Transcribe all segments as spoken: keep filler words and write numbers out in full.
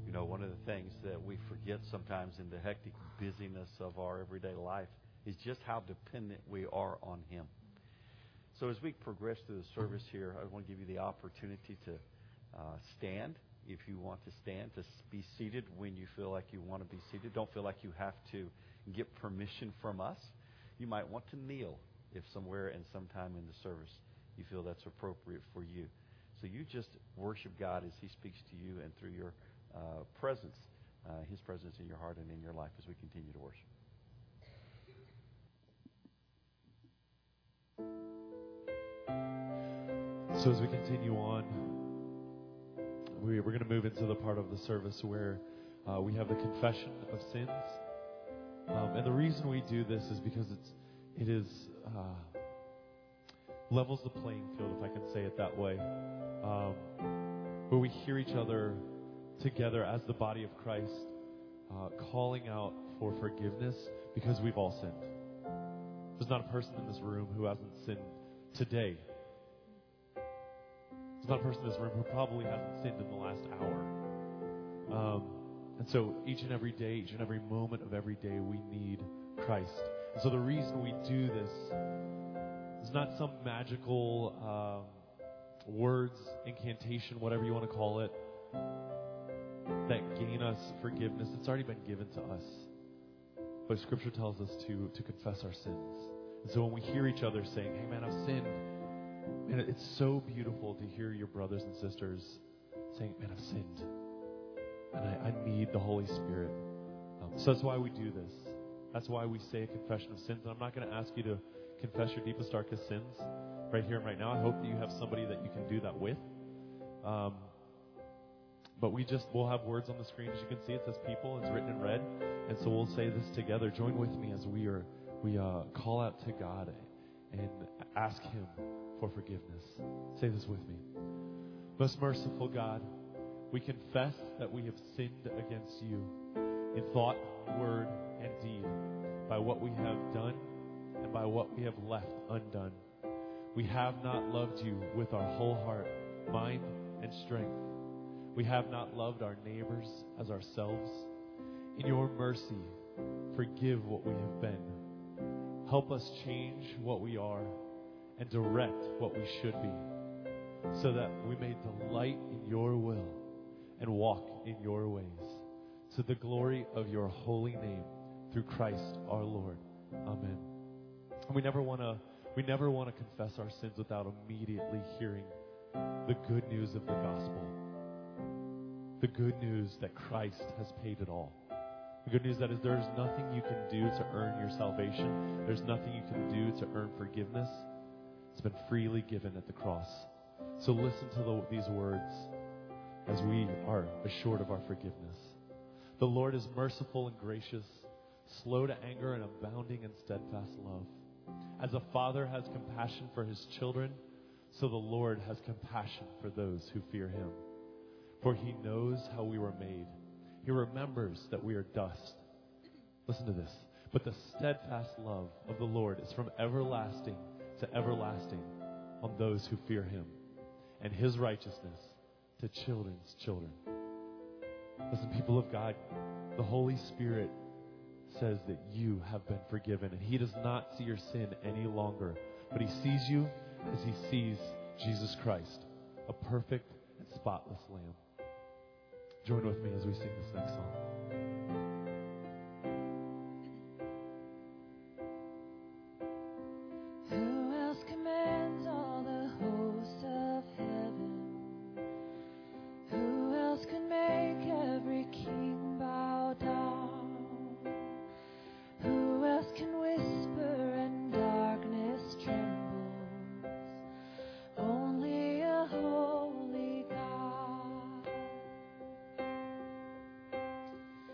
You know, one of the things that we forget sometimes in the hectic busyness of our everyday life is just how dependent we are on Him. So as we progress through the service here, I want to give you the opportunity to uh, stand if you want to stand, to be seated when you feel like you want to be seated. Don't feel like you have to get permission from us. You might want to kneel if somewhere and sometime in the service you feel that's appropriate for you. So you just worship God as He speaks to you and through your uh, presence, uh, His presence in your heart and in your life as we continue to worship. So as we continue on, we, we're going to move into the part of the service where uh, we have the confession of sins. Um, and the reason we do this is because it's, it is uh, levels the playing field, if I can say it that way, um, where we hear each other together as the body of Christ, uh, calling out for forgiveness because we've all sinned. There's not a person in this room who hasn't sinned today. There's not a person in this room who probably hasn't sinned in the last hour. Um, and so each and every day, each and every moment of every day, we need Christ. And so the reason we do this is not some magical um, words, incantation, whatever you want to call it, that gain us forgiveness. It's already been given to us. But Scripture tells us to, to confess our sins. And so when we hear each other saying, hey man, I've sinned, and it's so beautiful to hear your brothers and sisters saying, man, I've sinned. And I, I need the Holy Spirit. Um, so that's why we do this. That's why we say a confession of sins. And I'm not going to ask you to confess your deepest, darkest sins right here and right now. I hope that you have somebody that you can do that with. Um, but we just, we'll have words on the screen. As you can see, it says people. It's written in red. And so we'll say this together. Join with me as we are we uh, call out to God and ask Him for forgiveness. Say this with me. Most merciful God, we confess that we have sinned against you in thought, word, and deed, by what we have done and by what we have left undone. We have not loved you with our whole heart, mind, and strength. We have not loved our neighbors as ourselves. In your mercy, forgive what we have been. Help us change what we are and direct what we should be, so that we may delight in your will and walk in your ways, to the glory of your holy name, through Christ our Lord. Amen. And we never want to we never want to confess our sins without immediately hearing the good news of the gospel. The good news that Christ has paid it all. The good news that is there's nothing you can do to earn your salvation. There's nothing you can do to earn forgiveness. It's been freely given at the cross. So listen to the, these words as we are assured of our forgiveness. The Lord is merciful and gracious, slow to anger and abounding in steadfast love. As a father has compassion for his children, so the Lord has compassion for those who fear Him. For He knows how we were made. He remembers that we are dust. Listen to this. But the steadfast love of the Lord is from everlasting to everlasting on those who fear Him, and His righteousness to children's children. Listen, people of God, the Holy Spirit says that you have been forgiven, and He does not see your sin any longer, but He sees you as He sees Jesus Christ, a perfect and spotless Lamb. Join with me as we sing this next song. Who else commands all the hosts of heaven? Who else can make every king bow down? Who else can whisper and darkness trembles? Only a holy God.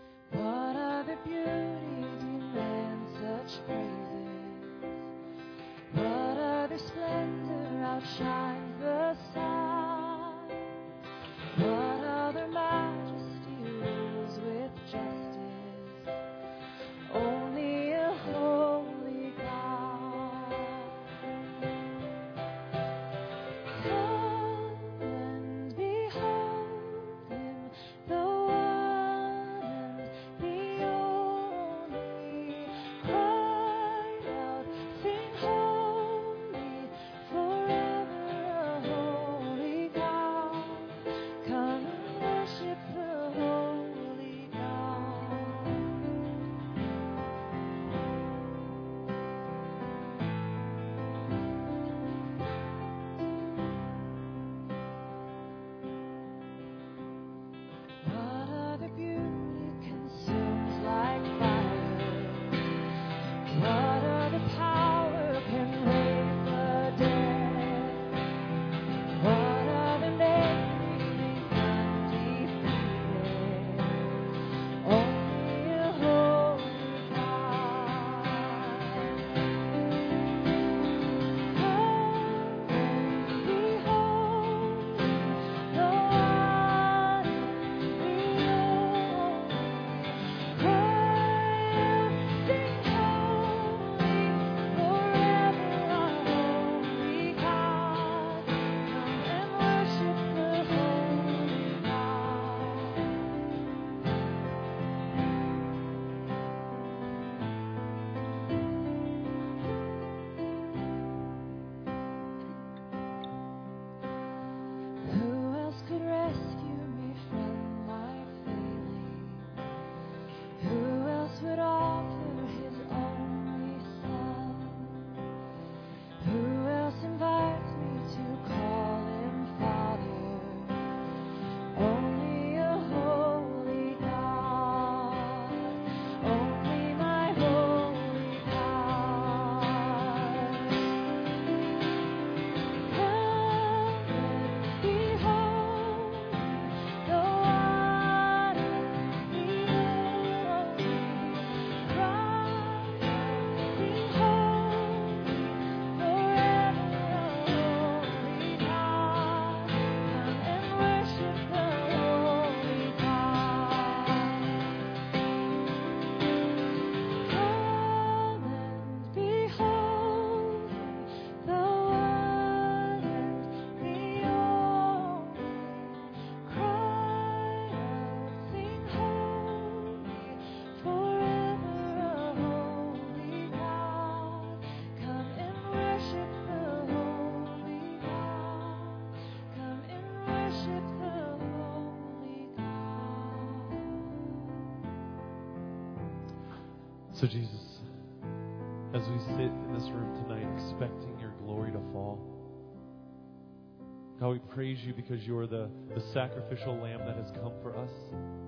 So Jesus, as we sit in this room tonight expecting your glory to fall, God, we praise you because you are the, the sacrificial lamb that has come for us.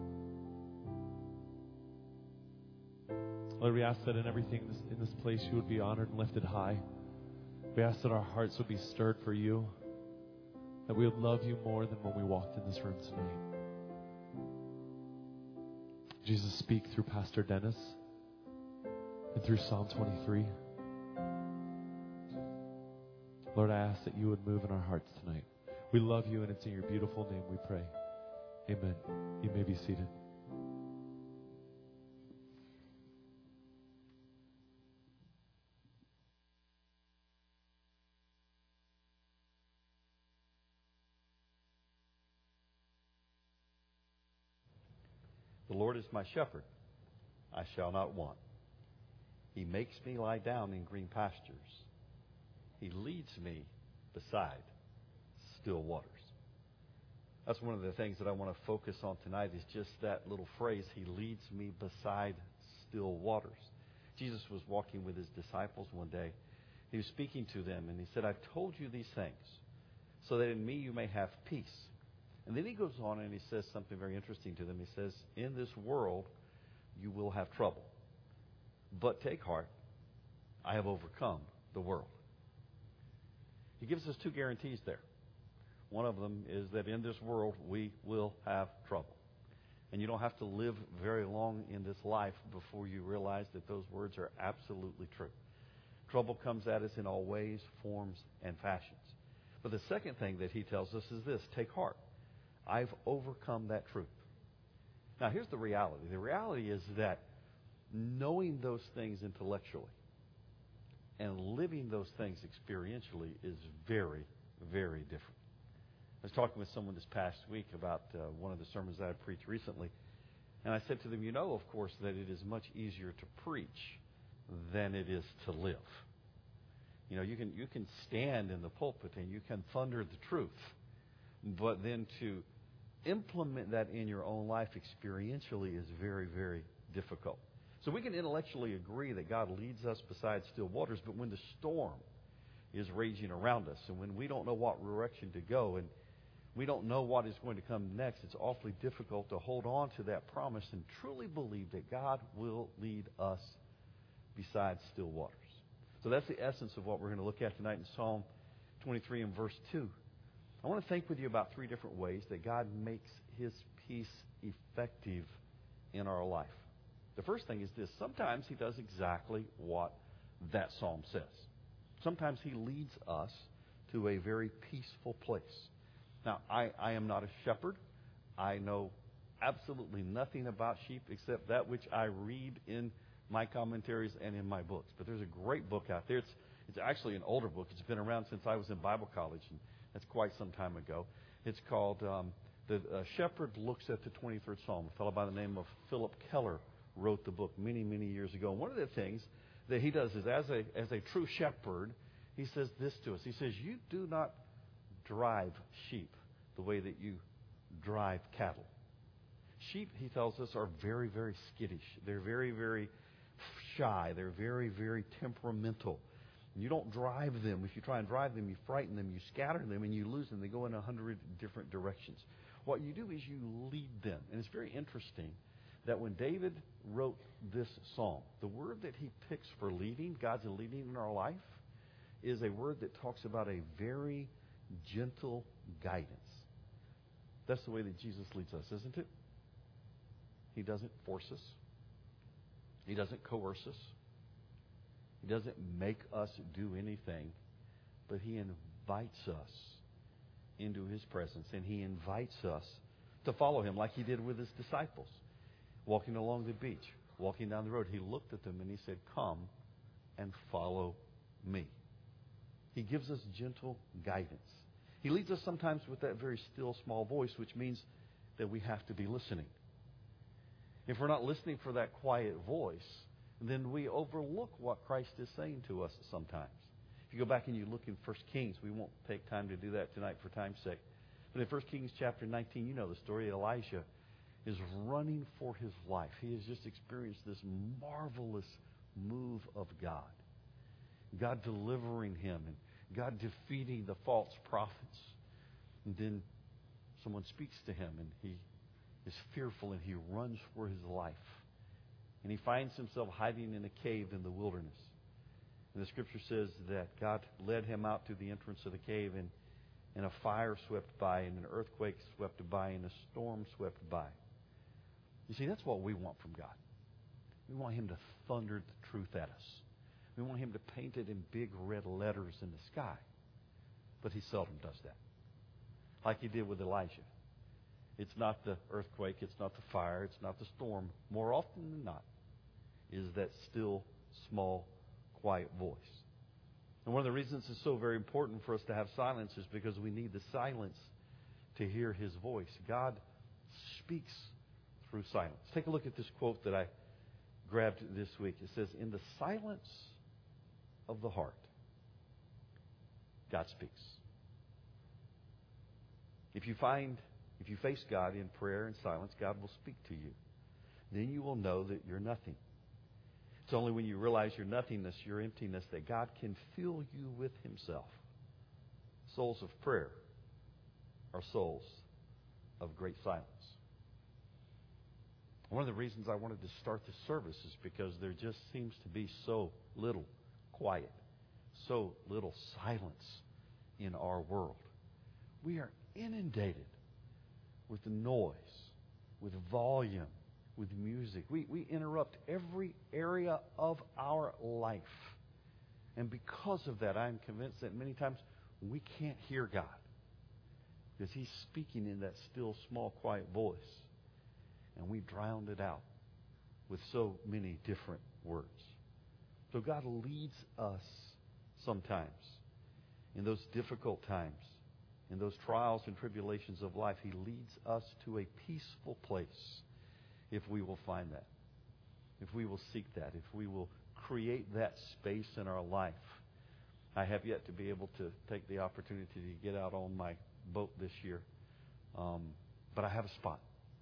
Lord, we ask that in everything in this, in this place you would be honored and lifted high. We ask that our hearts would be stirred for you, that we would love you more than when we walked in this room tonight. Jesus, speak through Pastor Dennis and through Psalm twenty-three. Lord, I ask that you would move in our hearts tonight. We love you, and it's in your beautiful name we pray. Amen. You may be seated. The Lord is my shepherd. I shall not want. He makes me lie down in green pastures. He leads me beside still waters. That's one of the things that I want to focus on tonight is just that little phrase, he leads me beside still waters. Jesus was walking with his disciples one day. He was speaking to them, and he said, I've told you these things so that in me you may have peace. And then he goes on and he says something very interesting to them. He says, in this world you will have trouble. But take heart, I have overcome the world. He gives us two guarantees there. One of them is that in this world we will have trouble. And you don't have to live very long in this life before you realize that those words are absolutely true. Trouble comes at us in all ways, forms, and fashions. But the second thing that he tells us is this, take heart. I've overcome that truth. Now, here's the reality. The reality is that knowing those things intellectually and living those things experientially is very, very different. I was talking with someone this past week about uh, one of the sermons I had preached recently, and I said to them, you know, of course, that it is much easier to preach than it is to live. You know, you can you can stand in the pulpit and you can thunder the truth, but then to implement that in your own life experientially is very, very difficult. So we can intellectually agree that God leads us beside still waters, but when the storm is raging around us and when we don't know what direction to go and we don't know what is going to come next, it's awfully difficult to hold on to that promise and truly believe that God will lead us beside still waters. So that's the essence of what we're going to look at tonight in Psalm twenty-three and verse two. I want to think with you about three different ways that God makes his peace effective in our life. The first thing is this. Sometimes he does exactly what that psalm says. Sometimes he leads us to a very peaceful place. Now, I, I am not a shepherd. I know absolutely nothing about sheep except that which I read in my commentaries and in my books. But there's a great book out there. It's, it's actually an older book. It's been around since I was in Bible college, and that's quite some time ago. It's called um, The uh, Shepherd Looks at the twenty-third Psalm. A fellow by the name of Philip Keller wrote the book many, many years ago. And one of the things that he does is as a as a true shepherd, he says this to us. He says, you do not drive sheep the way that you drive cattle. Sheep, he tells us, are very, very skittish. They're very, very shy. They're very, very temperamental. You don't drive them. If you try and drive them, you frighten them, you scatter them, and you lose them. They go in a hundred different directions. What you do is you lead them. And it's very interesting that when David wrote this psalm, the word that he picks for leading, God's leading in our life, is a word that talks about a very gentle guidance. That's the way that Jesus leads us, isn't it? He doesn't force us. He doesn't coerce us. He doesn't make us do anything, but he invites us into his presence, and he invites us to follow him like he did with his disciples. Walking along the beach, walking down the road, he looked at them and he said, come and follow me. He gives us gentle guidance. He leads us sometimes with that very still, small voice, which means that we have to be listening. If we're not listening for that quiet voice, then we overlook what Christ is saying to us sometimes. If you go back and you look in First Kings, we won't take time to do that tonight for time's sake. But in First Kings chapter nineteen, you know the story. Elijah is running for his life. He has just experienced this marvelous move of God. God delivering him and God defeating the false prophets. And then someone speaks to him and he is fearful and he runs for his life. And he finds himself hiding in a cave in the wilderness. And the scripture says that God led him out to the entrance of the cave, and, and a fire swept by, and an earthquake swept by, and a storm swept by. You see, that's what we want from God. We want him to thunder the truth at us. We want him to paint it in big red letters in the sky. But he seldom does that. Like he did with Elijah. It's not the earthquake, it's not the fire, it's not the storm. More often than not, is that still, small, quiet voice. And one of the reasons it's so very important for us to have silence is because we need the silence to hear his voice. God speaks through silence. Take a look at this quote that I grabbed this week. It says, "In the silence of the heart, God speaks." If you find, if you face God in prayer and silence, God will speak to you. Then you will know that you're nothing. It's only when you realize your nothingness, your emptiness, that God can fill you with himself. Souls of prayer are souls of great silence. One of the reasons I wanted to start this service is because there just seems to be so little quiet, so little silence in our world. We are inundated with noise, with volume, with music. We, we interrupt every area of our life. And because of that, I'm convinced that many times we can't hear God because he's speaking in that still, small, quiet voice. And we drowned it out with so many different words. So God leads us sometimes in those difficult times, in those trials and tribulations of life. He leads us to a peaceful place if we will find that, if we will seek that, if we will create that space in our life. I have yet to be able to take the opportunity to get out on my boat this year, um, but I have a spot.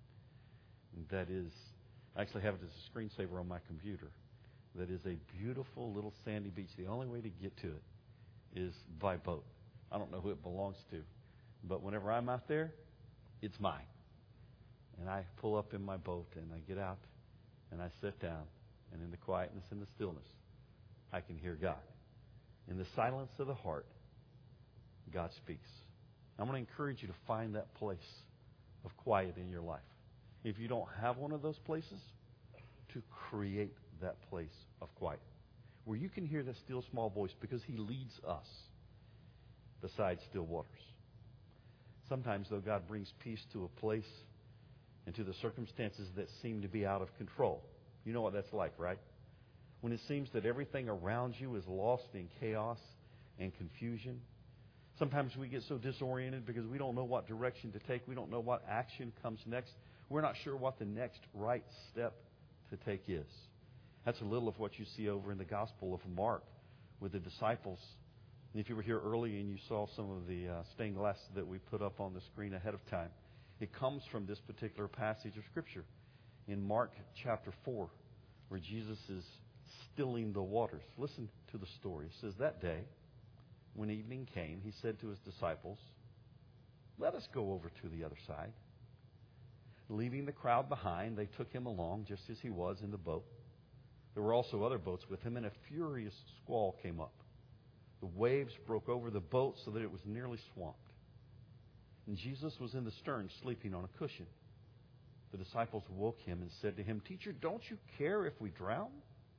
That is, I actually have it as a screensaver on my computer. That is a beautiful little sandy beach. The only way to get to it is by boat. I don't know who it belongs to, but whenever I'm out there, it's mine. And I pull up in my boat and I get out and I sit down, and in the quietness and the stillness, I can hear God. In the silence of the heart, God speaks. I'm going to encourage you to find that place of quiet in your life. If you don't have one of those places, to create that place of quiet where you can hear that still small voice, because he leads us beside still waters. Sometimes, though, God brings peace to a place and to the circumstances that seem to be out of control. You know what that's like, right? When it seems that everything around you is lost in chaos and confusion. Sometimes we get so disoriented because we don't know what direction to take. We don't know what action comes next. We're not sure what the next right step to take is. That's a little of what you see over in the Gospel of Mark with the disciples. And if you were here early and you saw some of the uh, stained glass that we put up on the screen ahead of time, it comes from this particular passage of Scripture in Mark chapter four, where Jesus is stilling the waters. Listen to the story. It says, "That day, when evening came, he said to his disciples, 'Let us go over to the other side.' Leaving the crowd behind, they took him along just as he was in the boat. There were also other boats with him, and a furious squall came up. The waves broke over the boat so that it was nearly swamped. And Jesus was in the stern, sleeping on a cushion. The disciples woke him and said to him, 'Teacher, don't you care if we drown?'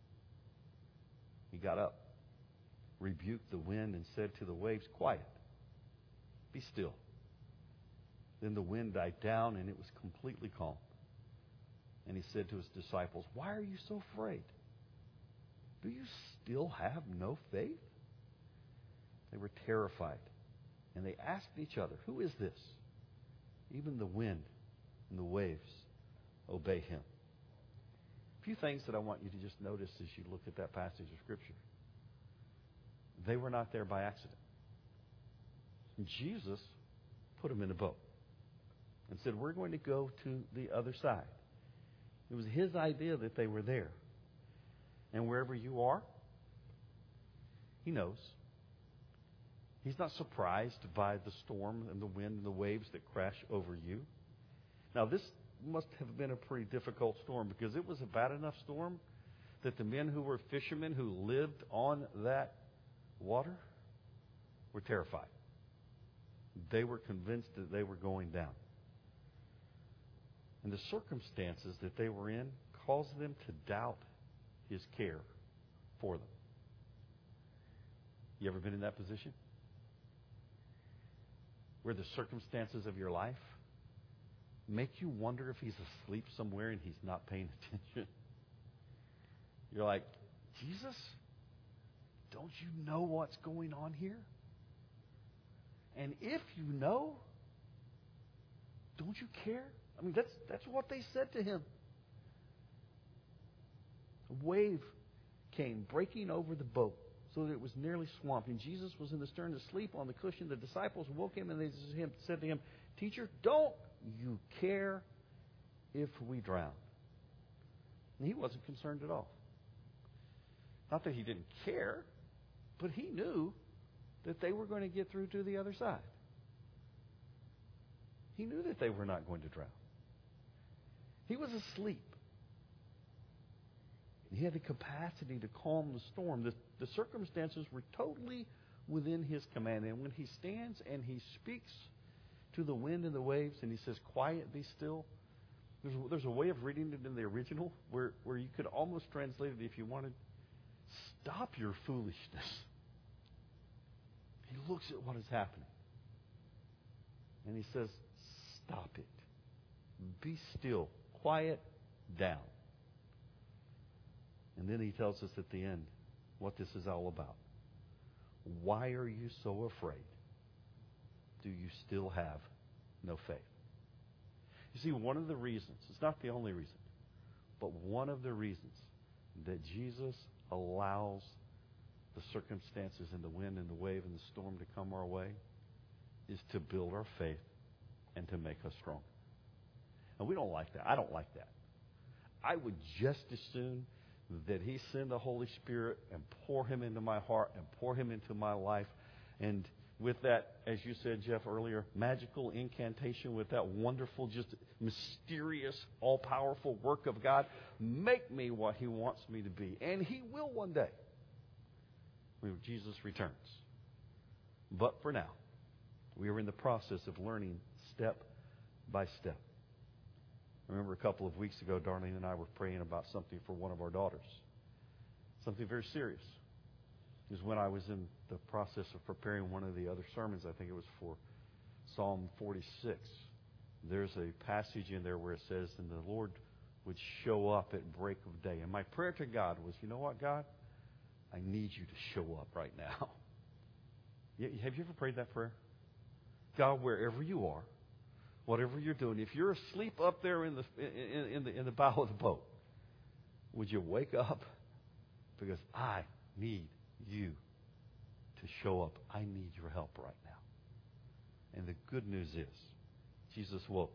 He got up, rebuked the wind, and said to the waves, 'Quiet, be still.' Then the wind died down, and it was completely calm. And he said to his disciples, 'Why are you so afraid? Do you still have no faith?' They were terrified, and they asked each other, 'Who is this? Even the wind and the waves obey him.'" A few things that I want you to just notice as you look at that passage of Scripture. They were not there by accident. Jesus put them in a boat. and said, we're going to go to the other side. It was his idea that they were there. And wherever you are, he knows. He's not surprised by the storm and the wind and the waves that crash over you. Now, this must have been a pretty difficult storm, because it was a bad enough storm that the men who were fishermen who lived on that water were terrified. They were convinced that they were going down. And the circumstances that they were in caused them to doubt his care for them. You ever been in that position? Where the circumstances of your life make you wonder if he's asleep somewhere and he's not paying attention? You're like, Jesus, don't you know what's going on here? And if you know, don't you care? I mean, that's that's what they said to him. A wave came breaking over the boat so that it was nearly swamped. And Jesus was in the stern asleep on the cushion. The disciples woke him and they said to him, Teacher, don't you care if we drown? And he wasn't concerned at all. Not that he didn't care, but he knew that they were going to get through to the other side. He knew that they were not going to drown. He was asleep. He had the capacity to calm the storm. The, the circumstances were totally within his command. And when he stands and he speaks to the wind and the waves and he says, quiet, be still, there's, there's a way of reading it in the original where, where you could almost translate it if you wanted, stop your foolishness. He looks at what is happening. And he says, stop it. Be still. Quiet down. And then he tells us at the end what this is all about. Why are you so afraid? Do you still have no faith? You see, one of the reasons, it's not the only reason, but one of the reasons that Jesus allows the circumstances and the wind and the wave and the storm to come our way is to build our faith and to make us stronger. And we don't like that. I don't like that. I would just as soon that he send the Holy Spirit and pour him into my heart and pour him into my life. And with that, as you said, Jeff, earlier, magical incantation, with that wonderful, just mysterious, all-powerful work of God, make me what he wants me to be. And he will one day when Jesus returns. But for now, we are in the process of learning step by step. I remember a couple of weeks ago, Darlene and I were praying about something for one of our daughters. Something very serious. It was when I was in the process of preparing one of the other sermons. I think it was for Psalm forty-six. There's a passage in there where it says, and the Lord would show up at break of day. And my prayer to God was, you know what, God? I need you to show up right now. Have you ever prayed that prayer? God, wherever you are, whatever you're doing, if you're asleep up there in the in, in the in the bow of the boat, would you wake up? Because I need you to show up. I need your help right now. And the good news is, Jesus woke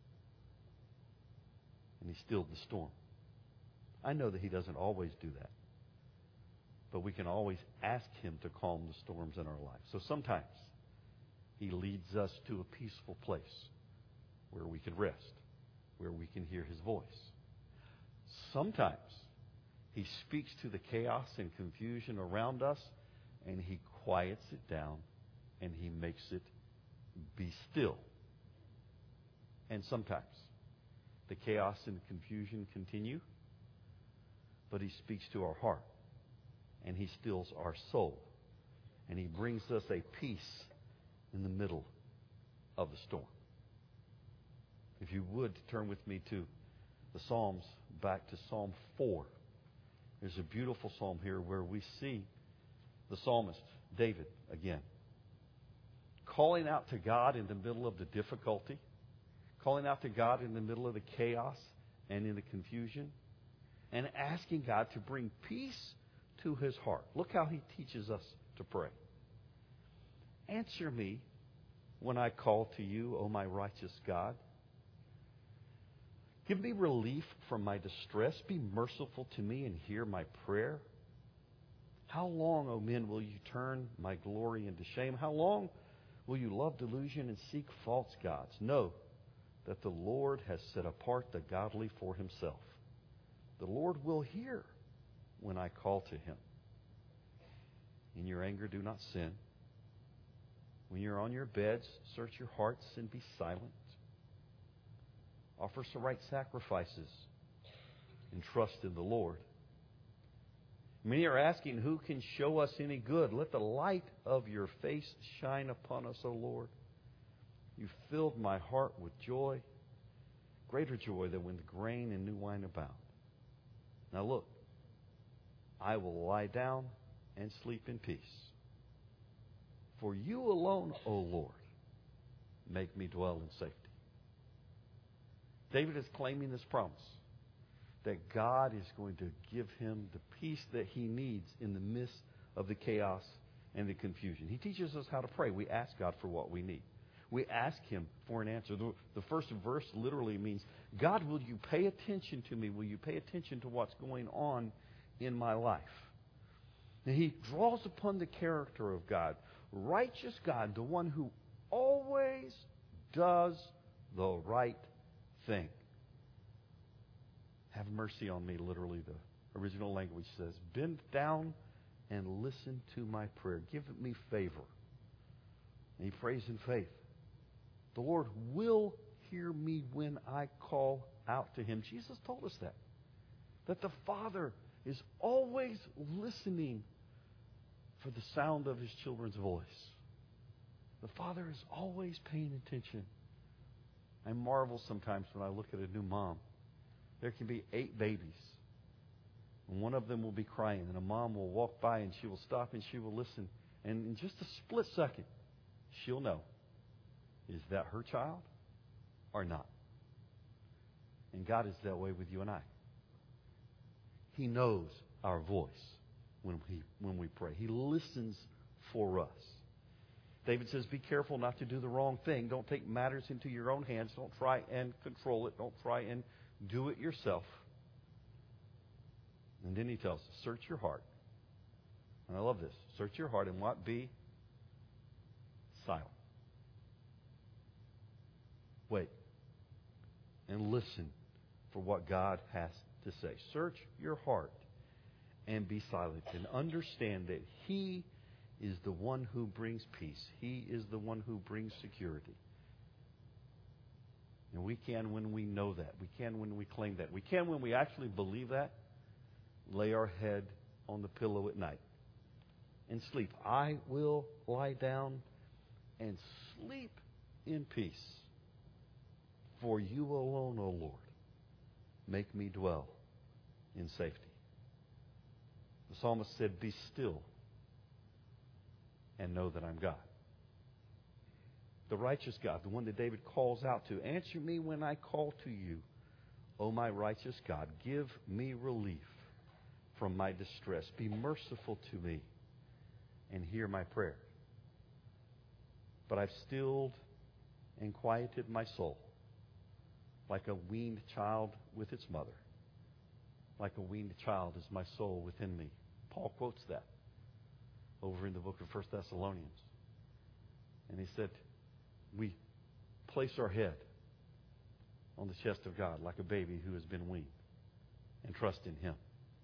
and he stilled the storm. I know that he doesn't always do that, but we can always ask him to calm the storms in our lives. So sometimes he leads us to a peaceful place where we can rest, where we can hear his voice. Sometimes he speaks to the chaos and confusion around us, and he quiets it down, and he makes it be still. And sometimes the chaos and confusion continue, but he speaks to our heart, and he stills our soul, and he brings us a peace in the middle of the storm. If you would, turn with me to the Psalms, back to Psalm four. There's a beautiful psalm here where we see the psalmist, David, again, calling out to God in the middle of the difficulty, calling out to God in the middle of the chaos and in the confusion, and asking God to bring peace to his heart. Look how he teaches us to pray. Answer me when I call to you, O my righteous God. Give me relief from my distress. Be merciful to me and hear my prayer. How long, O men, will you turn my glory into shame? How long will you love delusion and seek false gods? Know that the Lord has set apart the godly for himself. The Lord will hear when I call to him. In your anger, do not sin. When you're on your beds, search your hearts and be silent. Offer some right sacrifices and trust in the Lord. Many are asking, who can show us any good? Let the light of your face shine upon us, O Lord. You filled my heart with joy, greater joy than when the grain and new wine abound. Now look, I will lie down and sleep in peace. For you alone, O Lord, make me dwell in safety. David is claiming this promise that God is going to give him the peace that he needs in the midst of the chaos and the confusion. He teaches us how to pray. We ask God for what we need. We ask him for an answer. The, the first verse literally means, God, will you pay attention to me? Will you pay attention to what's going on in my life? And he draws upon the character of God. Righteous God, the one who always does the right thing. Have mercy on me, literally the original language says. Bend down and listen to my prayer. Give me favor. And he prays in faith. The Lord will hear me when I call out to him. Jesus told us that. That the Father is always listening for the sound of his children's voice. The Father is always paying attention. I marvel sometimes when I look at a new mom. There can be eight babies. And one of them will be crying. And a mom will walk by and she will stop and she will listen. And in just a split second, she'll know. Is that her child or not? And God is that way with you and I. He knows our voice when we, when we pray. He listens for us. David says, be careful not to do the wrong thing. Don't take matters into your own hands. Don't try and control it. Don't try and do it yourself. And then he tells us, search your heart. And I love this. Search your heart and what? Be silent. Wait. And listen for what God has to say. Search your heart and be silent. And understand that he is the one who brings peace. He is the one who brings security. And we can when we know that. We can when we claim that. We can when we actually believe that. Lay our head on the pillow at night and sleep. I will lie down and sleep in peace. For you alone, O Lord, make me dwell in safety. The psalmist said, be still and know that I'm God. The righteous God, the one that David calls out to, answer me when I call to you, O my righteous God. Give me relief from my distress. Be merciful to me and hear my prayer. But I've stilled and quieted my soul like a weaned child with its mother. Like a weaned child is my soul within me. Paul quotes that over in the book of First Thessalonians. And he said, we place our head on the chest of God like a baby who has been weaned and trust in him.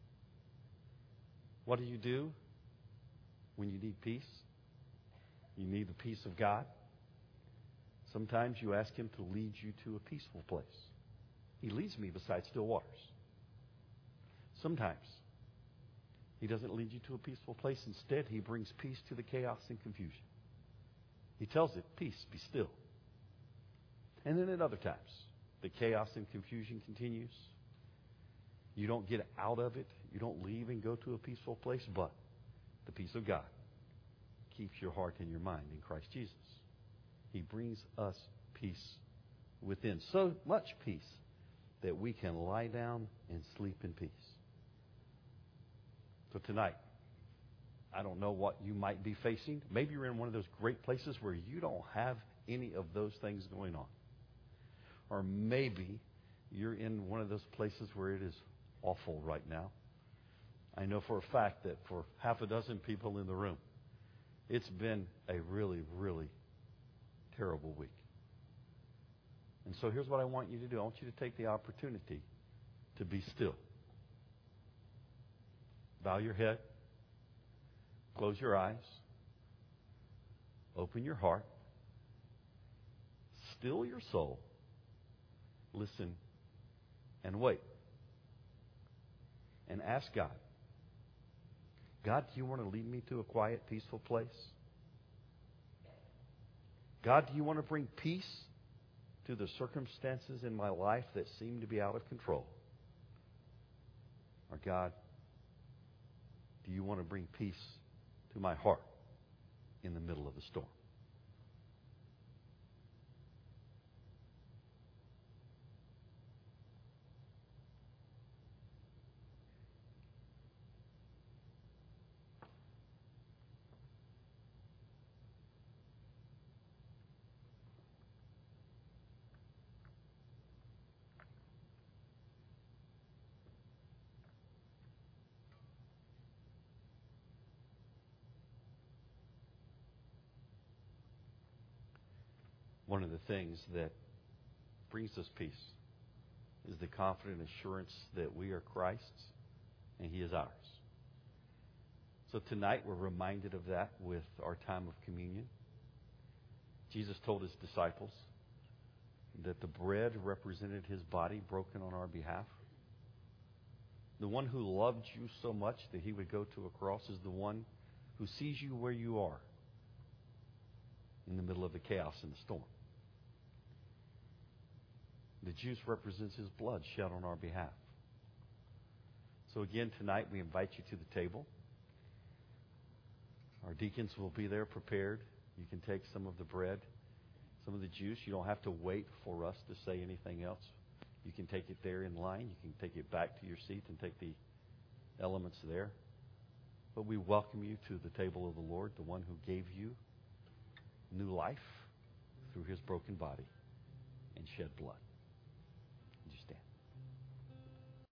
What do you do when you need peace? You need the peace of God. Sometimes you ask him to lead you to a peaceful place. He leads me beside still waters. Sometimes he doesn't lead you to a peaceful place. Instead, he brings peace to the chaos and confusion. He tells it, peace, be still. And then at other times, the chaos and confusion continues. You don't get out of it. You don't leave and go to a peaceful place, but the peace of God keeps your heart and your mind in Christ Jesus. He brings us peace within. So much peace that we can lie down and sleep in peace. So tonight, I don't know what you might be facing. Maybe you're in one of those great places where you don't have any of those things going on. Or maybe you're in one of those places where it is awful right now. I know for a fact that for half a dozen people in the room, it's been a really, really terrible week. And so here's what I want you to do. I want you to take the opportunity to be still. Bow your head. Close your eyes. Open your heart. Still your soul. Listen and wait. And ask God, God, do you want to lead me to a quiet, peaceful place? God, do you want to bring peace to the circumstances in my life that seem to be out of control? Or God, do you want to bring peace to my heart in the middle of the storm? One of the things that brings us peace is the confident assurance that we are Christ's and He is ours. So tonight we're reminded of that with our time of communion. Jesus told His disciples that the bread represented His body broken on our behalf. The one who loved you so much that He would go to a cross is the one who sees you where you are in the middle of the chaos and the storm. The juice represents His blood shed on our behalf. So again, tonight we invite you to the table. Our deacons will be there prepared. You can take some of the bread, some of the juice. You don't have to wait for us to say anything else. You can take it there in line. You can take it back to your seat and take the elements there. But we welcome you to the table of the Lord, the one who gave you new life through His broken body and shed blood.